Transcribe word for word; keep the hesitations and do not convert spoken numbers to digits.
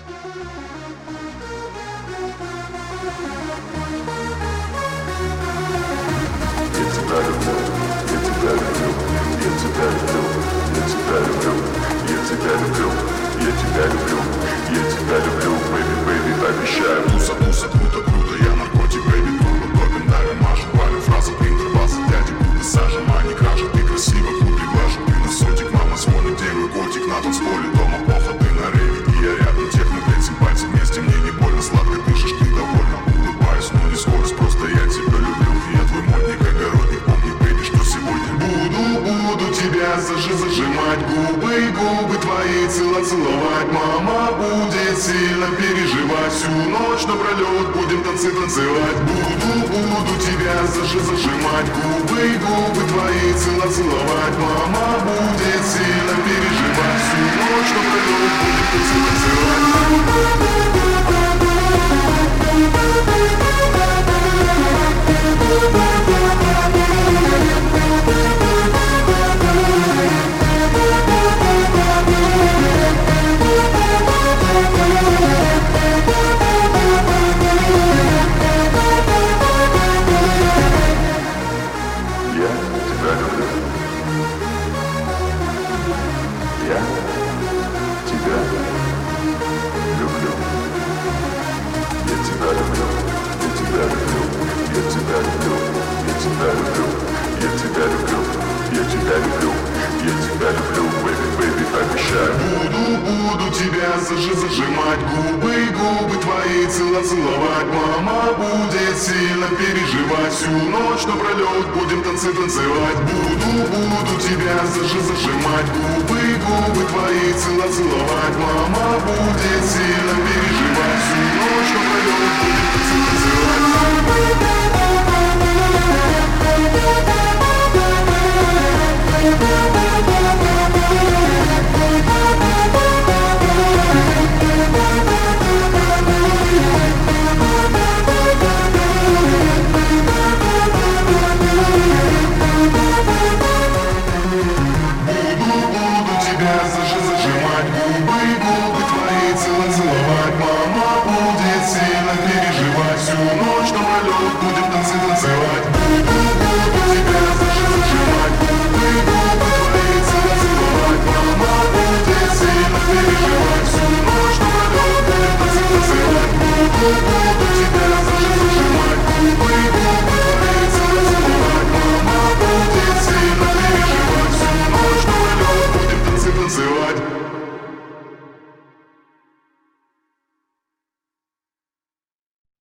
Зажимать губы, губы твои, целовать. Мама будет сильно переживать. Всю ночь напролет будем танцы танцевать. Буду, буду тебя зажимать. Губы, губы твои, целовать. Мама будет сильно переживать. Всю ночь напролет будем танцы танцевать. Буду, буду тебя зажимать. Губы, губы твои, целовать. Мама будет сильно переживать. Всю ночь напролет будем танцы танцевать. Буду, буду тебя зажимать. Губы, губы твои, целовать. Мама будет сильно переживать. Всю ночь напролет будем танцы танцевать.